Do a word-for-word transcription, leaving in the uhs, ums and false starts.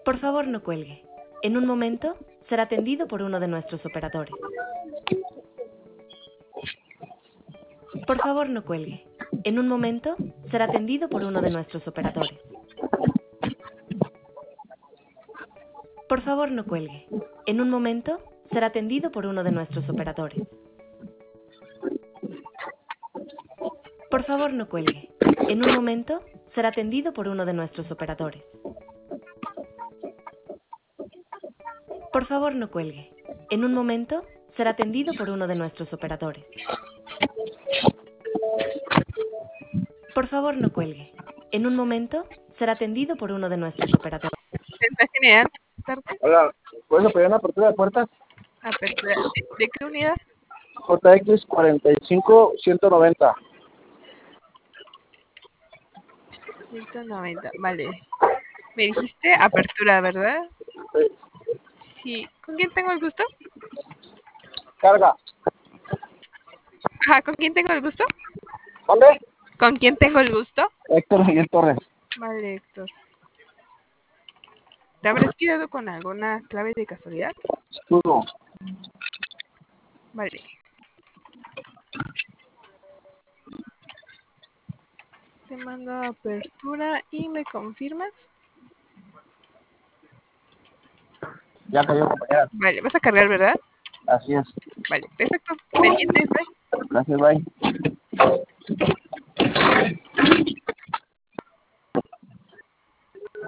Por favor, no cuelgue. En un momento será atendido por uno de nuestros operadores. Por favor, no cuelgue. En un momento será atendido por uno de nuestros operadores. Por favor, no cuelgue. En un momento será atendido por uno de nuestros operadores. Por favor, no cuelgue. En un momento será atendido por uno de nuestros operadores. Por favor, no cuelgue. En un momento será atendido por uno de nuestros operadores. Por favor, no cuelgue. En un momento será atendido por uno de nuestros operadores. Está genial. Tarde. Hola, ¿puedes pedir una apertura de puertas? Apertura. ¿De, de qué unidad? J X cuarenta y cinco ciento noventa. ciento noventa. Vale. Me dijiste apertura, ¿verdad? Sí. ¿Con quién tengo el gusto? Carga. Ajá, ¿con quién tengo el gusto? ¿Dónde? ¿Con quién tengo el gusto? Héctor Miguel Torres. Vale, Héctor. ¿Te habrás quedado con alguna clave de casualidad? Escudo. Vale. Te mando apertura y me confirmas. Ya cayó, compañera. Vale, vas a cargar, ¿verdad? Así es. Vale, perfecto. Pendientes, bye. Gracias, bye.